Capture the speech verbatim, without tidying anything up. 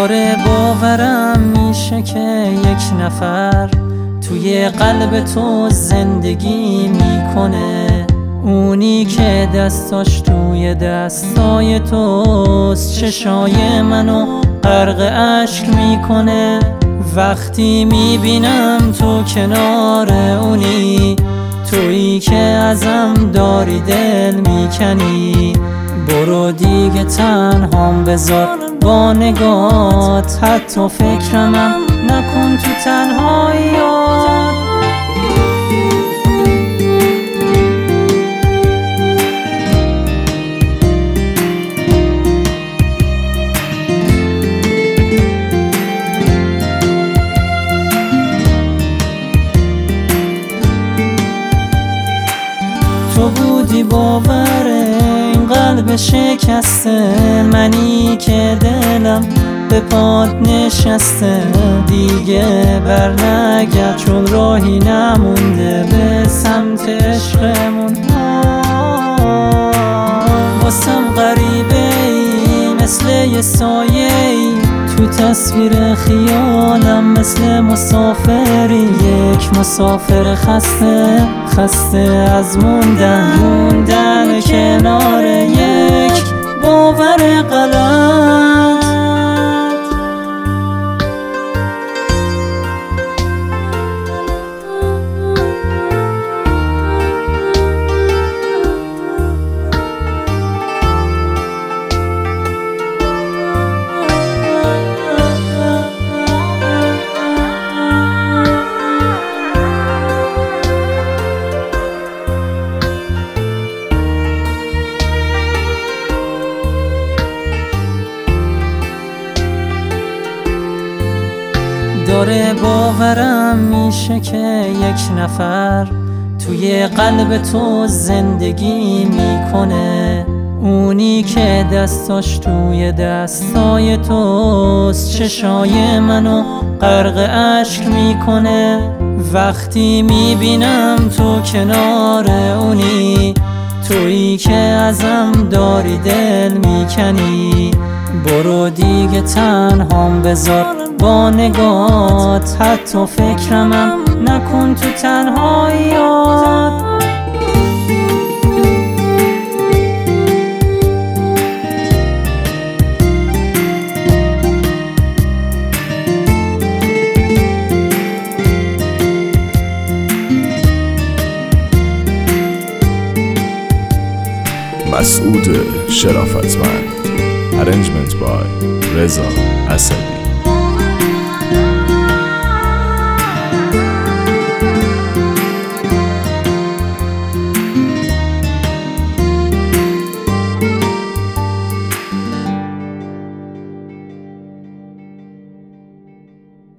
داره باورم میشه که یک نفر توی قلب تو زندگی میکنه، اونی که دستاش توی دستای توست، چشای منو غرق اشک میکنه. وقتی میبینم تو کنار اونی، تویی که ازم داری دل میکنی، برو دیگه تنهام بذار با نگات، حتی فکرمم نکن تو تنهاییات. تو بودی باور این قلب شکسته، منی که دلم به پات نشسته، دیگه بر نگرد چون راهی نمونده به سمت عشقمون. واسم غریبه ای مثل یه سایه ای، تو تصویر خیالم مثل مسافری، یک مسافر خسته خسته از موندن موندن کنار یک باور غلط. داره باورم میشه که یک نفر توی قلب تو زندگی میکنه، اونی که دستاش توی دستای توست، چشای منو غرق اشک میکنه. وقتی میبینم تو کنار اونی، تویی که ازم داری دل میکنی، برو دیگه تنهام بذار با نگات، حتی فکرمم نکن تو تنهاییات. مسعود شرافتمند. Arrangement by رضا اسدی.